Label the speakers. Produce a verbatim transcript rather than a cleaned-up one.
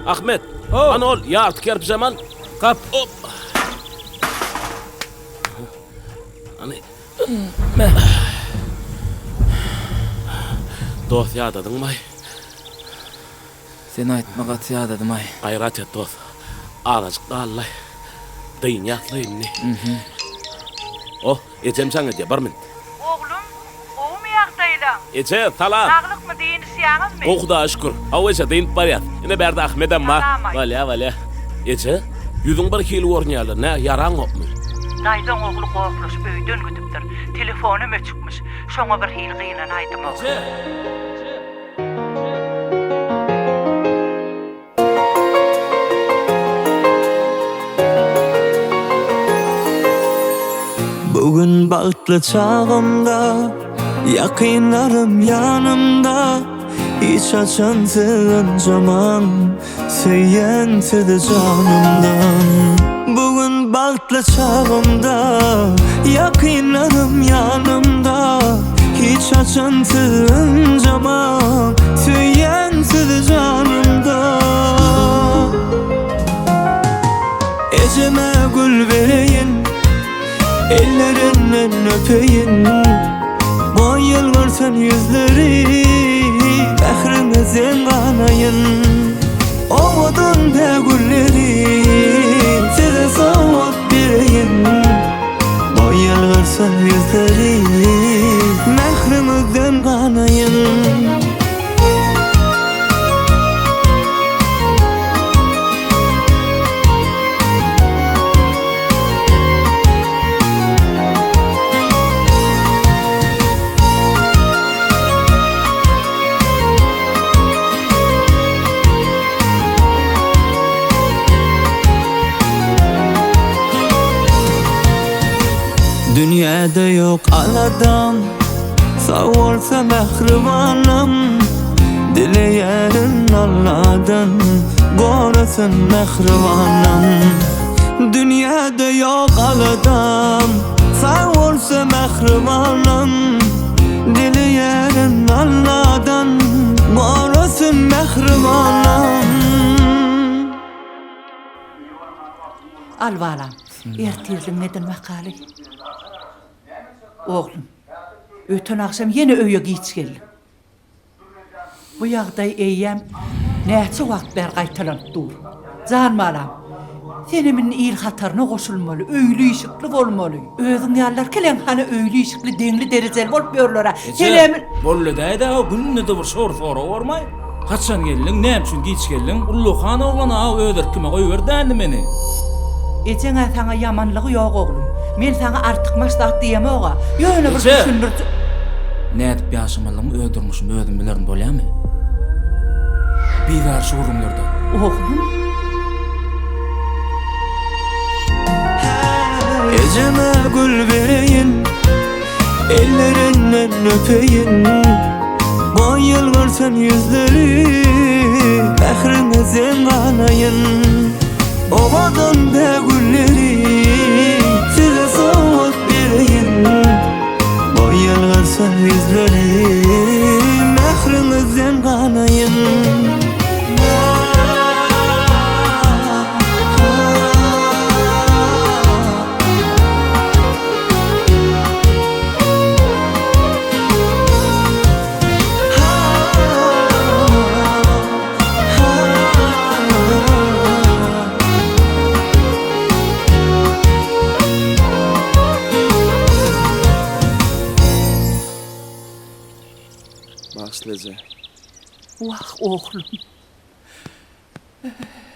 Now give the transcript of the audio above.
Speaker 1: Ahmet,
Speaker 2: Oh.
Speaker 1: ana ol, yartık yarp zaman.
Speaker 2: Kap.
Speaker 1: Hop. Hani... Dost yadadın may.
Speaker 2: Sen aytma gat yadadım ay.
Speaker 1: Gayrat et dost. Ağacık dağılay. Dayın yaklıyım ne. Oh, ecem sana diye barmin.
Speaker 3: Oğlum, oğum yağdayla.
Speaker 1: Ece, tala.
Speaker 3: Sağlık mı deyiniz yağınız mı?
Speaker 1: Okuda şükür. Avuşa deyinip bar yat. Yine berdi Ahmet'em var.
Speaker 3: Salam ay.
Speaker 1: Valya valya. Ece, yüzün bir hili ornayalı. Ne, yaran kopmuş.
Speaker 3: Daydan oğlu korkmuş, öyden güdüptür. Telefonum öçükmüş. Şoňa bir hil gıynan aydım oğlum.
Speaker 4: Bugün bağıtlı çağımda, yakınlarım yanımda. Hiç açantığın zaman, söyyentidi canımdan. Bugün bağıtlı çağımda, yakınlarım yanımda. Hiç açantığın zaman, söyyentidi canımda. Eceme gül vereyim, ellerinden öpeyin. Bayılırsan yüzleri, Behrimizin kanayın. Ovadın be gülleri, size savat bireyim. Bayılırsan yüzleri, Behrimizin kanayın. Dünyada yok aladam, sağ olsa mehribanım. Dileyerin Allah'dan, korusun mehribanım. Dünyada yok aladam, sağ olsa mehribanım. Dileyerin Allah'dan, korusun mehribanım.
Speaker 3: Al valam, ertirdim nedin makali. Oğlum, ötün akşam yine öye giç geldim. Bu yağday eyyem, näçe vaktlar qaytalanıp dur. Can balam, senimin il hatarına koşulmalı, öýlü işikli bolmaly. Özüň ýallar kelen hani öýlü işikli, deňli derejeli bolup ýörlere. Senimin...
Speaker 2: Bolle daýda o günne de bir şor sora gormay. Kaçan geldiň, näme üçin giç geldiň? Ulluhan oglan ağa öderkime goýberdi meni.
Speaker 3: Eceňe saňa ýamanlygy ýok oglum. Men saňa artyk maslahat diýeme oga. Ýöne bir
Speaker 2: Ece!
Speaker 3: düşündirdi.
Speaker 2: Nädip ýaşamalygymy öldürmüşüm, özüm bilerim bolýarmy? Bir var şurumlarda.
Speaker 3: Oglum,
Speaker 4: Eceme gül vereyim, ellerinden öpeyin. Bayılırsan yüzleri, Behrimizin kanayın. Ovadan be gülleri, size savat bireyim. Bayılırsan yüzleri, Behrimizin kanayın.
Speaker 1: Başlayacak.
Speaker 3: vah oglum.